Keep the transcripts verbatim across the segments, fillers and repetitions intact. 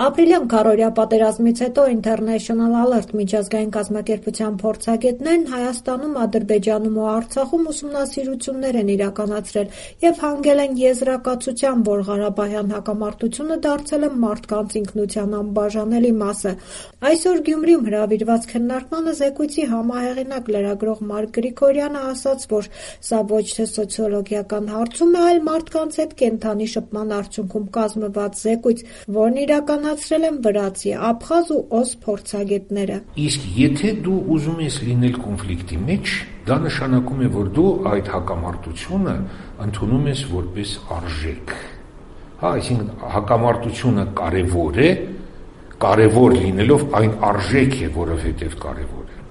Ապրիլյան քառօրյա պատերազմից հետո International Alert միջազգային կազմակերպության փորձագետներն Հայաստանում, Ադրբեջանում ու Արցախում ուսումնասիրություններ են իրականացրել և հանգել են եզրակացության, որ Ղարաբաղյան հակամարտությունը դարձել է մարդկանց ինքնության անբաժանելի մասը։ Այսօր Գյումրիում հրավիրված քննարկմանը զեկույցի համահեղինակ լրագրող Մարկ Գրիգորյանը ասաց, որ սա ոչ թե սոցիոլոգիական հարցում է, այլ մարդկանց հետ կենդանի շփման արդյունքում կազմված զեկույց, որն իրականացրել են վրացի, աբխազ ու օս փորձագետները։ Իսկ եթե դու ուզում ես լինել կոնֆլիկտի մեջ, դա նշանակում է, որ դու այդ հակամարտությունը ընդունում ես որպես արժեք։ Հա, այսինքն հակամարտությունը կարևոր է, կարևոր լինելով այն արժեք է, որովհետև կարևոր է։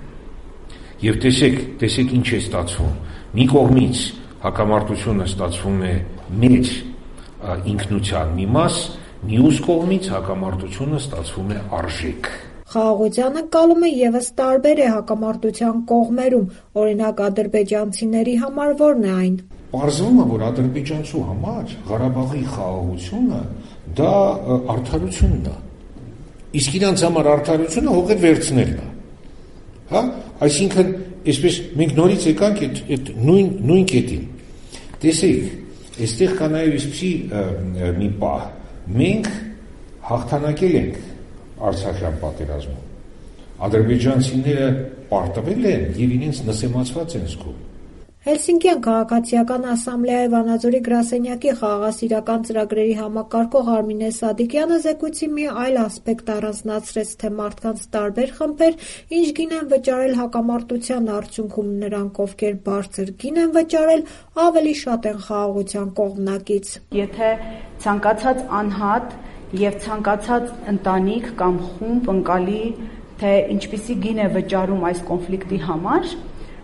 Եվ տեսեք, տեսեք ինչ է ստացվում։ Մի կողմից հակամարտությունը ստացվում է մեր ինքնության մի մաս, մյուս կողմից հակամարտությունը ստացվում է արժեք։ Խաղաղության ընկալումը ևս տարբեր է հակամարտության կողմերում, օրինակ ադրբեջանցիների համար որն է այն։ Պարզվում է, որ ադրբեջանցու համար Ղարաբաղի խաղաղությունը դա արդարությունն է։ Իսկ իրանց համար արդարությունը հողեր վերցնելն է։ Հա, այսինքն, այսպես մենք նորից եկանք այդ այդ նույն նույն կետին։ Տեսեք, այստեղ կա նաև իսկի մի պահ։ Մենք հաղթանակել ենք Արցախյան պատերազմում։ Ադրբեջանցիները պարտվել են եւ իրենց նսեմացված են զգում։ Հելսինկյան քաղաքացիական ասամբլեայի Վանաձորի գրասենյակի խաղաղասիրական ծրագրերի համակարգող Արմինե Սադիկյանը զեկույցի մի այլ ասպեկտ առանձնացրեց, թե մարդկանց տարբեր խմբեր ինչ գին են վճարել հակամարտության արդյունքում, նրանք, ովքեր բարձր գին են վճարել, ավելի շատ են խաղաղության կողմնակից։ Եթե ցանկացած անհատ եւ ցանկացած ընտանիք կամ խումբ ընկալի, թե ինչպիսի գին է վճարում այս կոնֆլիկտի համար,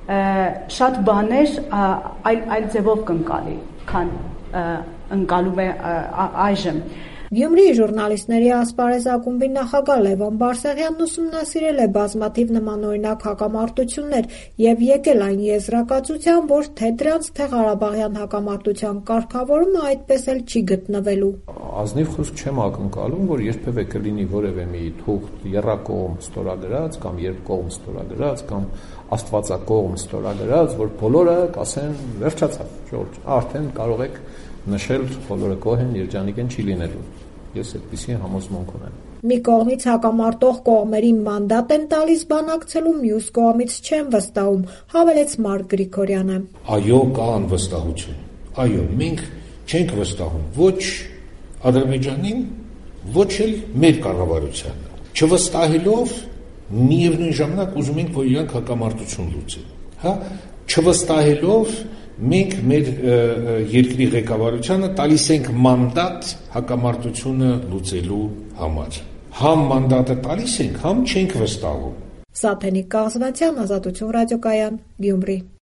շատ բաներ այլ այլ ձևով կընկալի, քան ընկալում է այժմ։ Գյումրիի ժուրնալիստների ասպարեզ ակումբի նախագահ Լևոն Բարսեղյանն ուսումնասիրել է բազմաթիվ նմանօրինակ հակամարտություններ և եկել այն եզրակացության, որ թե դրանց, թե Ղարաբաղյան հակամարտության կարգավորումը այդպես էլ չի գտնվելու։ Ազնիվ խոսք չեմ ակնկալում, որ երբևէ կլինի որևէ մի թուղթ եռակողմ ստորագրած կամ երկկողմ ստորագրած կամ աստվածակողմ ստորագրած, որ բոլորը կասեն վերջացավ, Ժորժ, արդեն կարող եք նշել բոլորը գոհ են, երջանիկ են, չի լինելու։ Ես այդպիսի համոզմունք ունեմ։ Մի կողմից հակամարտող կողմերին մանդատ են տալիս բանակցելու, մյուս կողմից չեն վստահում, հավելեց Մարկ Գրիգորյանը։ Այո, կա անվստահություն։ Այո, մենք չենք վստահում ոչ Ադրբեջանին, ոչ էլ մեր կառավարությանը։ Չվստահելով միևնույն ժամանակ ուզում ենք, որ իրանք հակամարտություն լուծեն։ Հա, չվստահելով մենք մեր երկրի ղեկավարությանը տալիս ենք մանդատ հակամարտությունը լուծելու համար։ Համ մանդատը տալիս ենք, համ չենք վստահում։ Սաթենիկ Կաղզվանցյան, Ազատություն ռադիոկայան, Գյումրի։